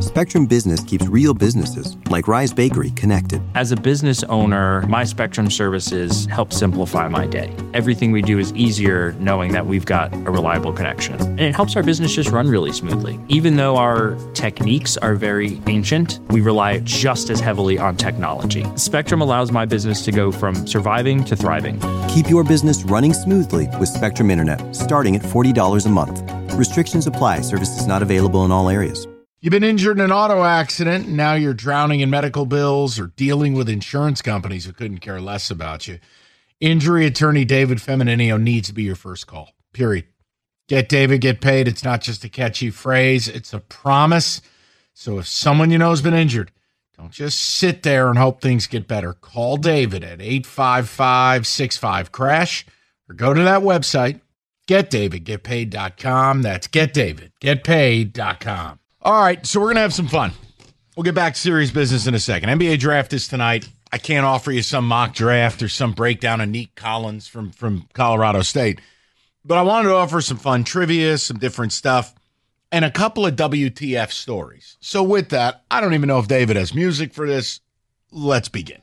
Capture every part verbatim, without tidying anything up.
Spectrum Business keeps real businesses, like Rise Bakery, connected. As a business owner, my Spectrum services help simplify my day. Everything we do is easier knowing that we've got a reliable connection. And it helps our business just run really smoothly. Even though our techniques are very ancient, we rely just as heavily on technology. Spectrum allows my business to go from surviving to thriving. Keep your business running smoothly with Spectrum Internet, starting at forty dollars a month. Restrictions apply. Services not available in all areas. You've been injured in an auto accident, and now you're drowning in medical bills or dealing with insurance companies who couldn't care less about you. Injury attorney David Femininio needs to be your first call, period. Get David, get paid. It's not just a catchy phrase. It's a promise. So if someone you know has been injured, don't just sit there and hope things get better. Call David at eight five five, six five, crash or go to that website, get david get paid dot com. That's get david get paid dot com. All right, so we're going to have some fun. We'll get back to serious business in a second. N B A draft is tonight. I can't offer you some mock draft or some breakdown of Nick Collins from, from Colorado State, but I wanted to offer some fun trivia, some different stuff, and a couple of W T F stories. So with that, I don't even know if David has music for this. Let's begin.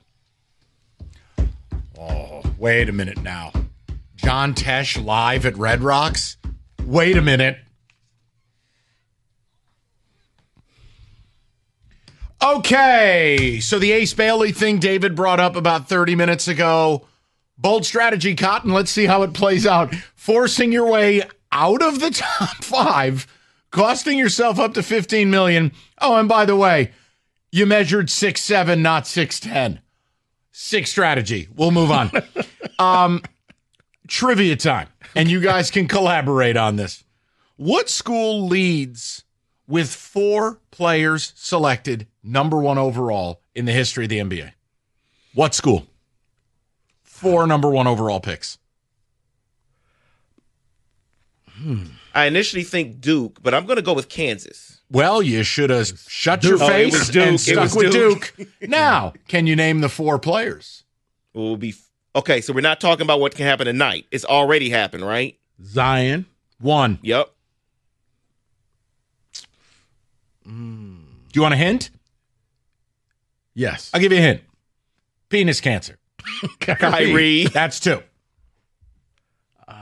Oh, wait a minute now. John Tesh live at Red Rocks? Wait a minute. Okay, so the Ace Bailey thing David brought up about thirty minutes ago. Bold strategy, Cotton. Let's see how it plays out. Forcing your way out of the top five, costing yourself up to fifteen million dollars. Oh, and by the way, you measured six seven, not six ten. Sick strategy. We'll move on. um, trivia time, and you guys can collaborate on this. What school leads with four players selected number one overall in the history of the N B A? What school? Four number one overall picks. Hmm. I initially think Duke, but I'm going to go with Kansas. Well, you should have shut your Oh, it face was Duke. and It stuck was with Duke. Duke. Now, can you name the four players? It will be okay. So we're not talking about what can happen tonight. It's already happened, right? Zion. One. Yep. Mm. Do you want a hint? Yes. I'll give you a hint. Penis cancer. Kyrie. That's two. Uh,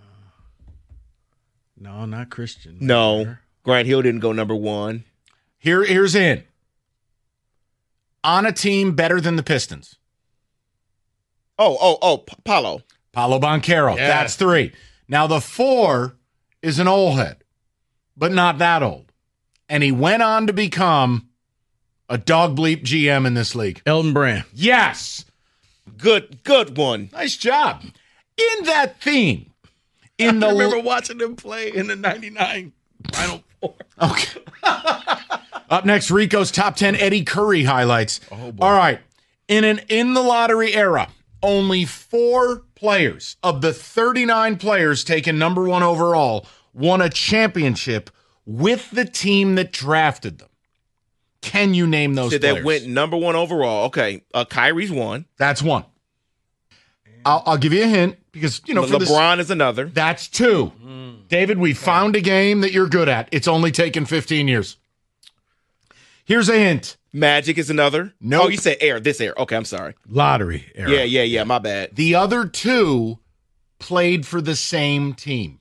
no, not Christian. No. Grant Hill didn't go number one. Here, here's a hint. On a team better than the Pistons. Oh, oh, oh, P- Paolo. Paolo Banchero. Yeah. That's three. Now, the four is an old head, but not that old. And he went on to become a dog bleep G M in this league. Elton Brand. Yes. Good, good one. Nice job. In that theme, in the I remember watching them play in the ninety-nine Final Four. Okay. Up next, Rico's top ten Eddie Curry highlights. Oh, boy. All right. In an in the lottery era, only four players of the thirty-nine players taken number one overall won a championship with the team that drafted them. Can you name those Said players? that went number one overall. Okay. Uh, Kyrie's one. That's one. I'll, I'll give you a hint because, you know, for LeBron this, is another. that's two. Mm. David, we found a game that you're good at. It's only taken fifteen years. Here's a hint. Magic is another. Nope. Oh, you said air. This air. Okay, I'm sorry. Lottery era. Yeah, yeah, yeah. My bad. The other two played for the same team.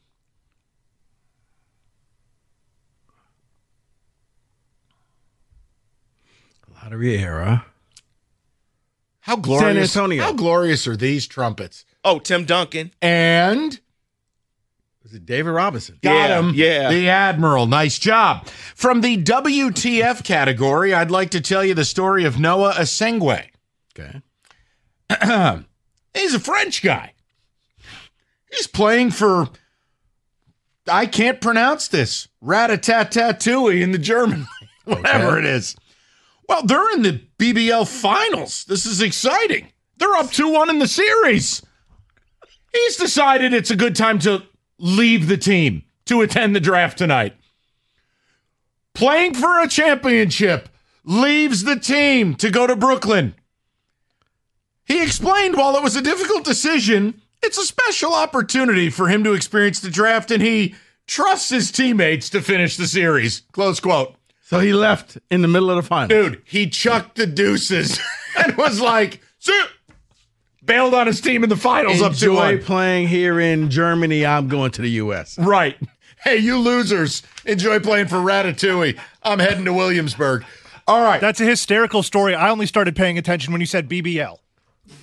Lottery era. How glorious, San Antonio. How glorious are these trumpets? Oh, Tim Duncan. And Was it David Robinson? got Yeah, him. yeah. The Admiral. Nice job. From the W T F category, I'd like to tell you the story of Noah Asengwe. Okay. He's a French guy. He's playing for, I can't pronounce this, Rat-a-tat-tat-tooey in the German, whatever Okay. it is. Well, they're in the B B L finals. This is exciting. They're up two one in the series. He's decided it's a good time to leave the team to attend the draft tonight. Playing for a championship, leaves the team to go to Brooklyn. He explained while it was a difficult decision, it's a special opportunity for him to experience the draft, and he trusts his teammates to finish the series. Close quote. So he left in the middle of the final. Dude, he chucked the deuces and was like, "Sir," bailed on his team in the finals up two Enjoy one. playing here in Germany. I'm going to the U S. Right. Hey, you losers, enjoy playing for Ratatouille. I'm heading to Williamsburg. All right. That's a hysterical story. I only started paying attention when you said B B L.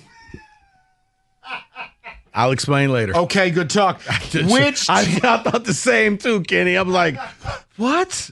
I'll explain later. Okay, good talk. Which I, I thought the same too, Kenny. I'm like, what?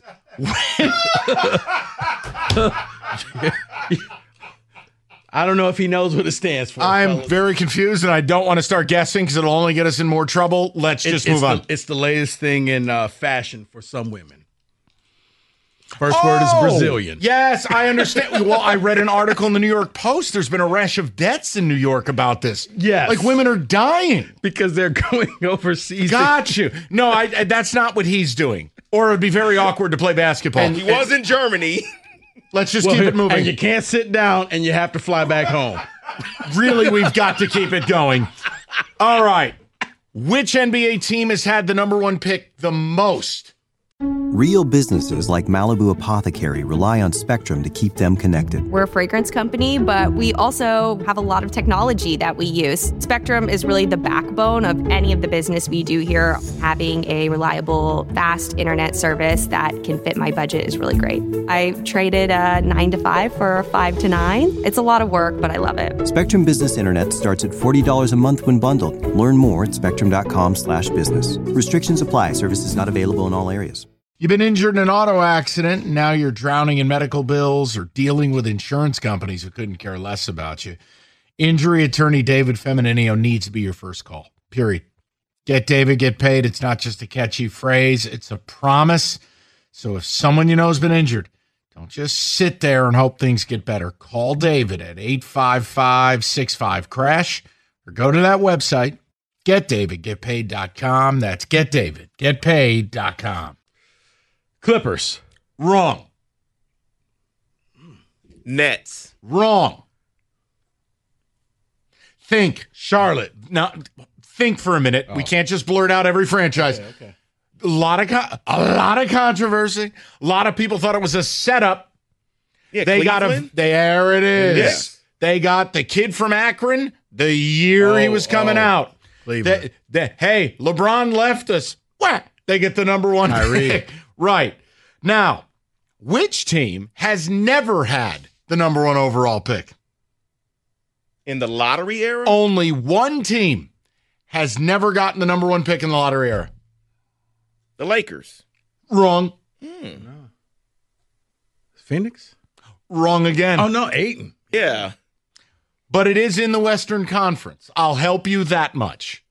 I don't know if he knows what it stands for. I'm fellas. very confused, and I don't want to start guessing because it'll only get us in more trouble. Let's It- just it's move on. The, it's the latest thing in uh, fashion for some women. First word is Oh, Brazilian. Yes, I understand. Well, I read an article in the New York Post. There's been a rash of deaths in New York about this. Yes. Like women are dying. Because they're going overseas. Got you. No, I, I- that's not what he's doing. Or it would be very awkward to play basketball. He was in Germany. Let's just Well, keep it moving. And you can't sit down and you have to fly back home. Really, we've got to keep it going. All right. Which N B A team has had the number one pick the most? Real businesses like Malibu Apothecary rely on Spectrum to keep them connected. We're a fragrance company, but we also have a lot of technology that we use. Spectrum is really the backbone of any of the business we do here. Having a reliable, fast internet service that can fit my budget is really great. I traded a nine to five for a five to nine. It's a lot of work, but I love it. Spectrum Business Internet starts at forty dollars a month when bundled. Learn more at spectrum.com slash business. Restrictions apply. Services not available in all areas. You've been injured in an auto accident, and now you're drowning in medical bills or dealing with insurance companies who couldn't care less about you. Injury attorney David Femininio needs to be your first call, period. Get David, get paid. It's not just a catchy phrase. It's a promise. So if someone you know has been injured, don't just sit there and hope things get better. Call David at eight five five, six five, crash or go to that website, get david get paid dot com. That's get david get paid dot com. Clippers. Wrong. Nets. Wrong. Think. Charlotte. Now, think for a minute. We can't just blurt out every franchise. Okay, okay. A lot of co- a lot of controversy. A lot of people thought it was a setup. Yeah, They got a. Cleveland? There it is. Yes. They got the kid from Akron the year he Oh, was coming oh, out. Cleveland. They- they- hey, LeBron left us. What? They get the number one Kyrie. pick. Right. Now, which team has never had the number one overall pick? In the lottery era? Only one team has never gotten the number one pick in the lottery era. The Lakers. Wrong. Phoenix? Wrong again. Oh, no, Aiton. Yeah. But it is in the Western Conference. I'll help you that much.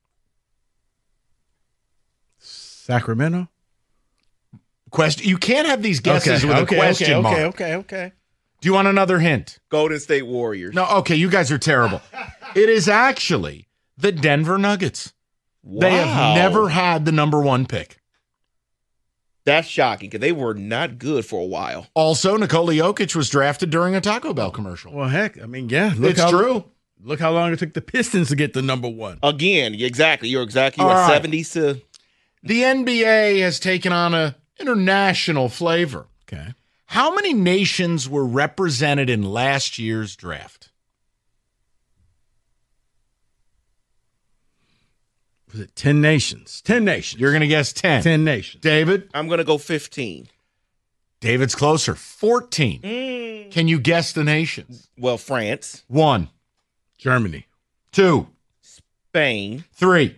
Sacramento? Question. You can't have these guesses with okay, a question okay, mark. okay, okay, okay. Do you want another hint? Golden State Warriors. No, okay, you guys are terrible. It is actually the Denver Nuggets. They have Wow. never had the number one pick. That's shocking because they were not good for a while. Also, Nikola Jokic was drafted during a Taco Bell commercial. Well, heck, I mean, yeah. Look It's how, true. Look how long it took the Pistons to get the number one. Again, exactly. You're exactly All what, right. seventies to The N B A has taken on a international flavor. Okay. How many nations were represented in last year's draft? Was it ten nations? Ten nations. You're going to guess ten. ten nations. David? I'm gonna go fifteen. David's closer. fourteen. Mm. Can you guess the nations? Well, France, One, Germany. two, Spain, three.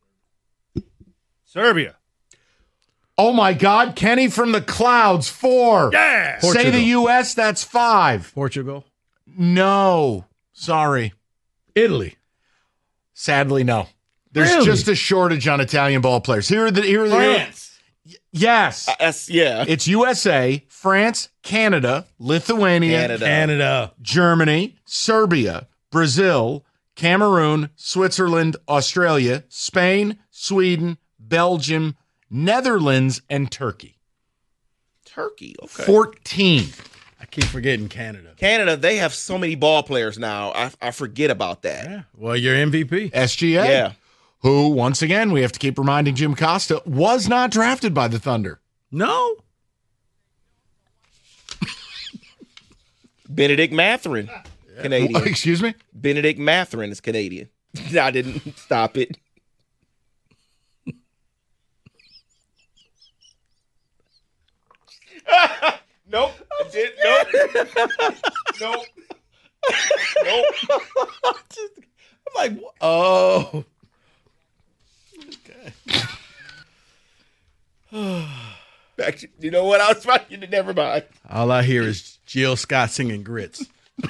Serbia. Oh, my God. Kenny from the clouds. Four. Yeah. Say Portugal. the U S, that's five. Portugal. No. Sorry. Italy. Sadly, no. There's Really? just a shortage on Italian ball players. Here are the here are the France. Yes. Uh, that's, yeah. It's U S A, France, Canada, Lithuania, Canada. Canada. Germany, Serbia, Brazil, Cameroon, Switzerland, Australia, Spain, Sweden, Belgium, Netherlands, and Turkey. Turkey. Okay. fourteen. I keep forgetting Canada. Canada, they have so many ball players now. I, I forget about that. Yeah. Well, you're M V P. S G A. Yeah. Who, once again, we have to keep reminding Jim Costa, was not drafted by the Thunder. No. Benedict Mathurin, Canadian. Excuse me? Benedict Mathurin is Canadian. I didn't stop it. Nope. I did. Nope. Nope. Nope. I'm like, oh. Okay. Back to, you know what? I was about to never mind. All I hear is Jill Scott singing Grits.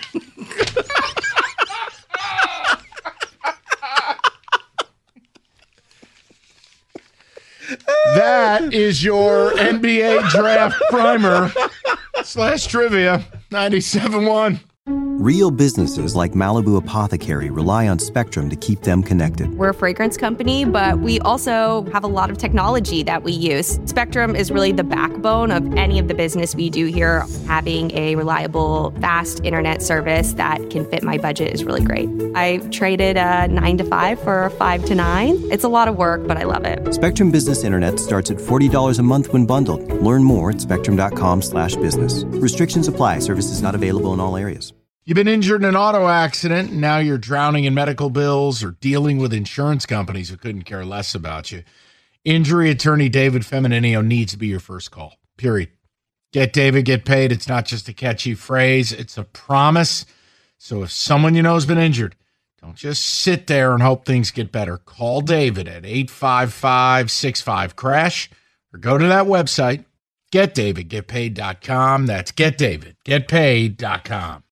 That is your N B A draft primer slash trivia ninety-seven point one. Real businesses like Malibu Apothecary rely on Spectrum to keep them connected. We're a fragrance company, but we also have a lot of technology that we use. Spectrum is really the backbone of any of the business we do here. Having a reliable, fast internet service that can fit my budget is really great. I traded a nine to five for a five to nine. It's a lot of work, but I love it. Spectrum Business Internet starts at forty dollars a month when bundled. Learn more at spectrum.com slash business. Restrictions apply. Services not available in all areas. You've been injured in an auto accident, and now you're drowning in medical bills or dealing with insurance companies who couldn't care less about you. Injury attorney David Femininio needs to be your first call, period. Get David, get paid. It's not just a catchy phrase. It's a promise. So if someone you know has been injured, don't just sit there and hope things get better. Call David at eight five five, six five, crash or go to that website, get david get paid dot com. That's get david get paid dot com.